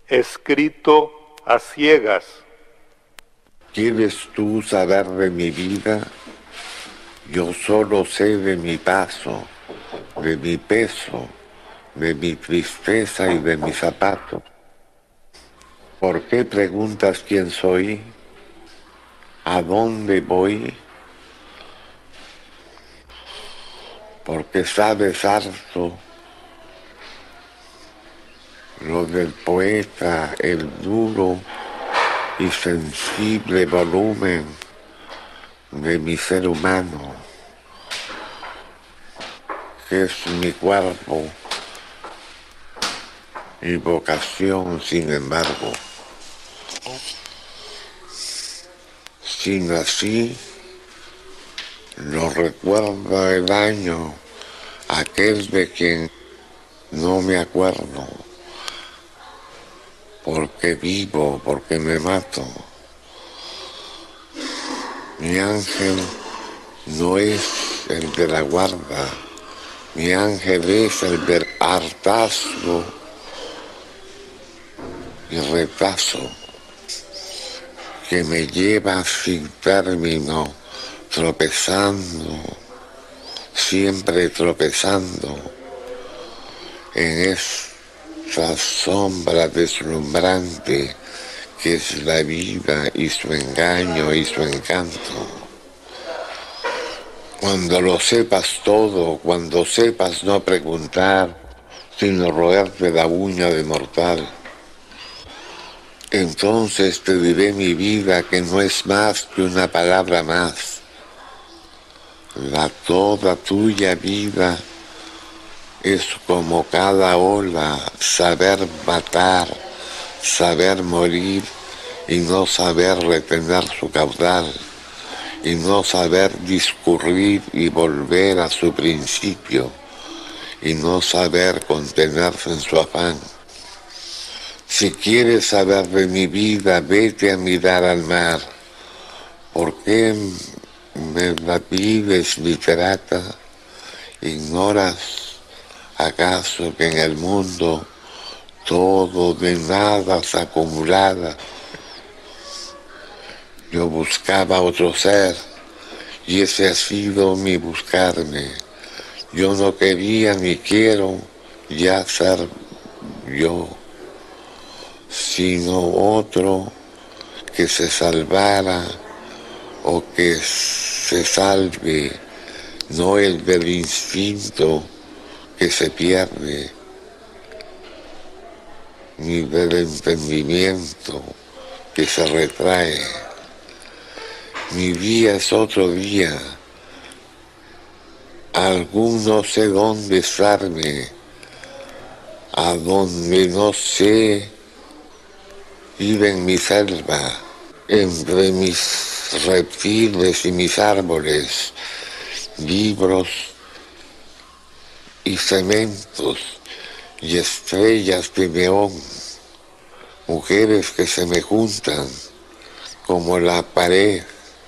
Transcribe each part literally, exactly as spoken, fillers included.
escrito a ciegas. ¿Quieres tú saber de mi vida? Yo solo sé de mi paso, de mi peso, de mi tristeza y de mi zapato. ¿Por qué preguntas quién soy? ¿A dónde voy? Porque sabes harto lo del poeta, el duro y sensible volumen de mi ser humano, que es mi cuerpo y vocación, sin embargo. Sin así, no recuerdo el año, aquel de quien no me acuerdo, porque vivo, porque me mato. Mi ángel no es el de la guarda, mi ángel es el del hartazgo y retazo, que me lleva sin término, tropezando, siempre tropezando en esa sombra deslumbrante que es la vida y su engaño y su encanto. Cuando lo sepas todo, cuando sepas no preguntar, sino roerte la uña de mortal, entonces te diré mi vida, que no es más que una palabra más. La toda tuya vida es como cada ola, saber matar, saber morir y no saber retener su caudal, y no saber discurrir y volver a su principio, y no saber contenerse en su afán. Si quieres saber de mi vida, vete a mirar al mar. ¿Por qué me la pides, literata? ¿Ignoras acaso que en el mundo todo de nada se acumulada? Yo buscaba otro ser y ese ha sido mi buscarme. Yo no quería ni quiero ya ser yo, sino otro que se salvara o que se salve, no el del instinto que se pierde, ni del entendimiento que se retrae. Mi día es otro día, algún no sé dónde estarme, a donde no sé, vive en mi selva, entre mis reptiles y mis árboles, libros y cementos y estrellas de neón, mujeres que se me juntan como la pared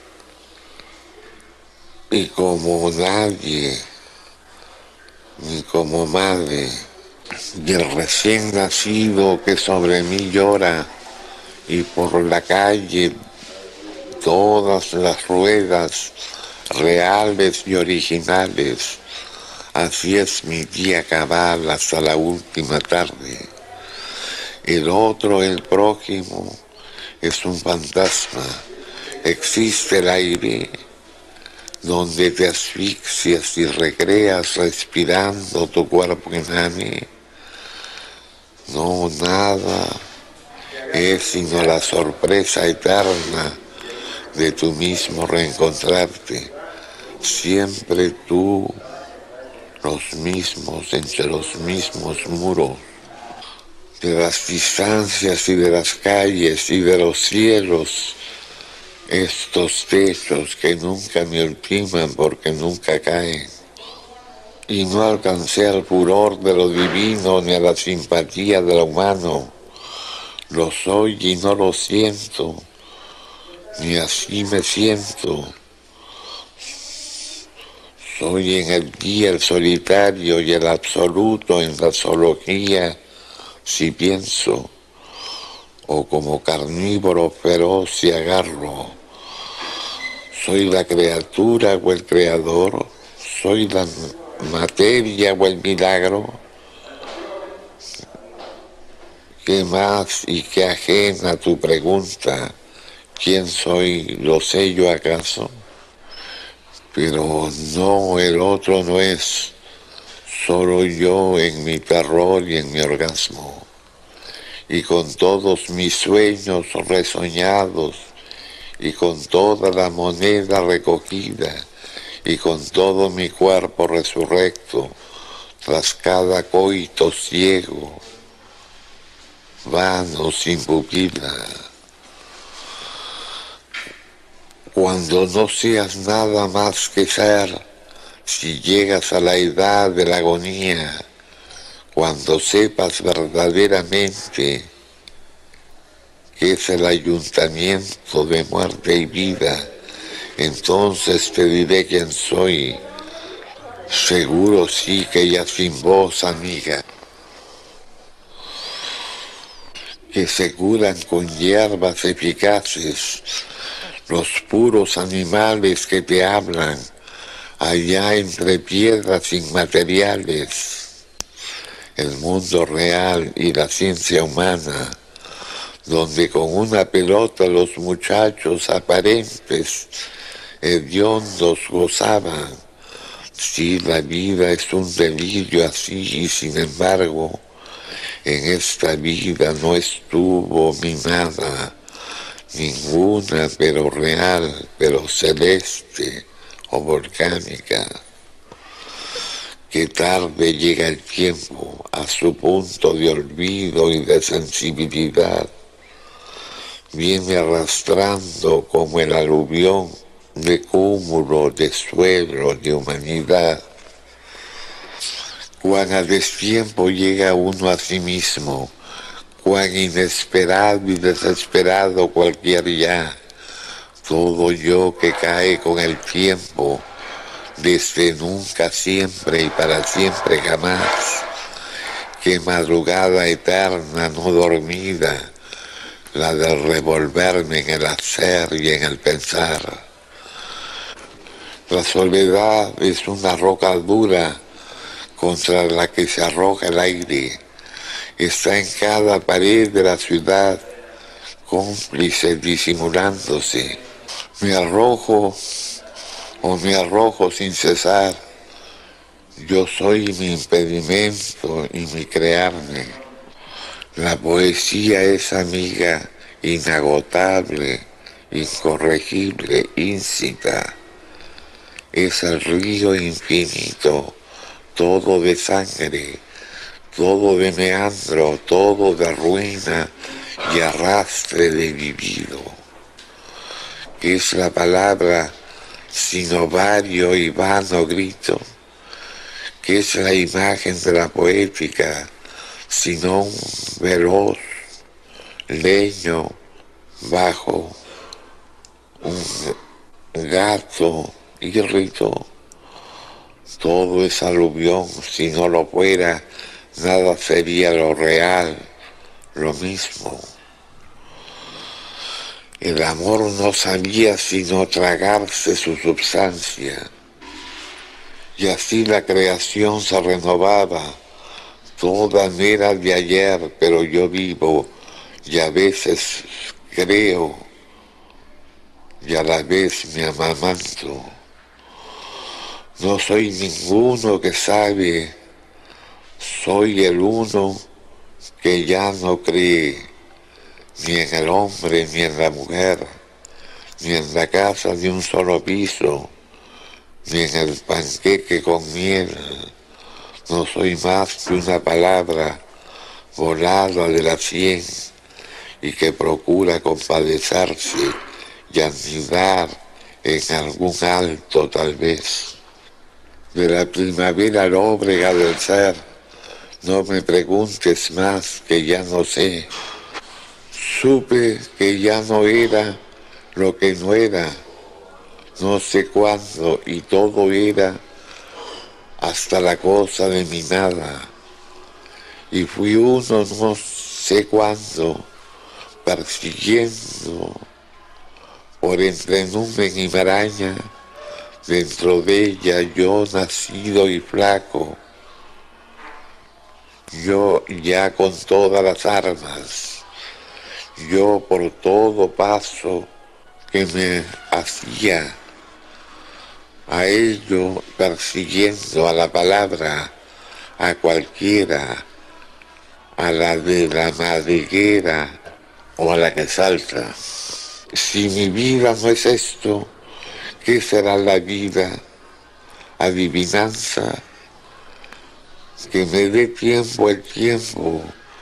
y como nadie, ni como madre, y el recién nacido que sobre mí llora, y por la calle todas las ruedas reales y originales. Así es mi día cabal hasta la última tarde. El otro, el prójimo, es un fantasma. Existe el aire donde te asfixias y recreas respirando tu cuerpo inane. No, nada es sino la sorpresa eterna de tu mismo reencontrarte, siempre tú, los mismos, entre los mismos muros, de las distancias y de las calles y de los cielos, estos techos que nunca me ultiman porque nunca caen. Y no alcancé al furor de lo divino ni a la simpatía de lo humano. Lo soy y no lo siento, ni así me siento. Soy en el día el solitario y el absoluto en la zoología, si pienso. o como carnívoro feroz y agarro. Soy la criatura o el creador, soy la materia o el milagro. ¿Qué más y qué ajena tu pregunta? ¿Quién soy? ¿Lo sé yo acaso? Pero no, el otro no es, solo yo en mi terror y en mi orgasmo. Y con todos mis sueños resoñados, y con toda la moneda recogida, y con todo mi cuerpo resurrecto, tras cada coito ciego, vano, sin pupila. Cuando no seas nada más que ser, si llegas a la edad de la agonía, cuando sepas verdaderamente que es el ayuntamiento de muerte y vida, entonces te diré quién soy. Seguro sí que ya sin voz, amiga, que se curan con hierbas eficaces los puros animales que te hablan allá entre piedras inmateriales, el mundo real y la ciencia humana, donde con una pelota los muchachos aparentes, hediondos, gozaban. Si la vida es un delirio así, y sin embargo, en esta vida no estuvo mi nada, ninguna, pero real, pero celeste o volcánica. Qué tarde llega el tiempo a su punto de olvido y de sensibilidad. Viene arrastrando como el aluvión de cúmulo, de suelo, de humanidad. Cuán a destiempo llega uno a sí mismo, cuán inesperado y desesperado cualquier ya, todo yo que cae con el tiempo, desde nunca, siempre y para siempre jamás. Qué madrugada eterna no dormida, la de revolverme en el hacer y en el pensar. La soledad es una roca dura contra la que se arroja el aire. Está en cada pared de la ciudad, cómplice disimulándose. Me arrojo o me arrojo sin cesar. Yo soy mi impedimento y mi crearme. La poesía es amiga inagotable, incorregible, íncita. Es el río infinito, todo de sangre, todo de meandro, todo de ruina y arrastre de vivido. Es la palabra sin ovario y vano grito, que es la imagen de la poética, sino un veloz leño bajo un gato írrito. Todo es aluvión, si no lo fuera, nada sería lo real, lo mismo. El amor no sabía sino tragarse su substancia, y así la creación se renovaba. Toda no era de ayer, pero yo vivo, y a veces creo, y a la vez me amamanto. No soy ninguno que sabe, soy el uno que ya no cree, ni en el hombre, ni en la mujer, ni en la casa de un solo piso, ni en el panqueque con miel. No soy más que una palabra volada de la sien y que procura compadecerse y anidar en algún alto tal vez. De la primavera lóbrega del ser, no me preguntes más que ya no sé. Supe que ya no era lo que no era, no sé cuándo, y todo era hasta la cosa de mi nada. Y fui uno no sé cuándo, persiguiendo por entre numen y maraña, dentro de ella yo nacido y flaco, yo ya con todas las armas, yo por todo paso que me hacía, a ello persiguiendo a la palabra, a cualquiera, a la de la madriguera o a la que salta. Si mi vida no es esto, ¿qué será la vida? Adivinanza, que me dé tiempo el tiempo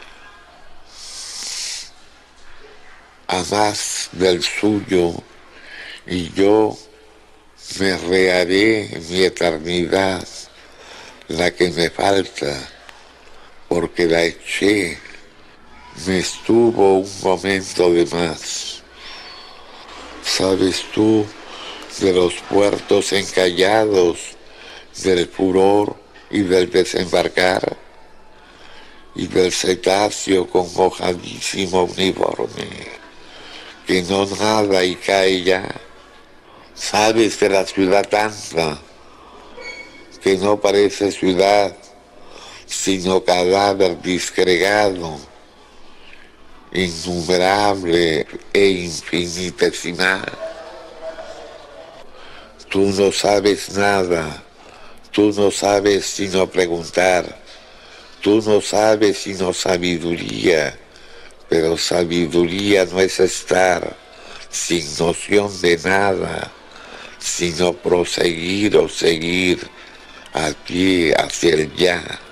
a más del suyo, y yo me reharé mi eternidad, la que me falta, porque la eché, me estuvo un momento de más. ¿Sabes tú de los puertos encallados, del furor y del desembarcar, y del cetáceo con hojadísimo uniforme, que no nada y cae ya? ¿Sabes de la ciudad tanta, que no parece ciudad, sino cadáver disgregado, innumerable e infinitesimal? Tú no sabes nada, tú no sabes sino preguntar, tú no sabes sino sabiduría, pero sabiduría no es estar sin noción de nada, sino proseguir o seguir a pie hacia el ya.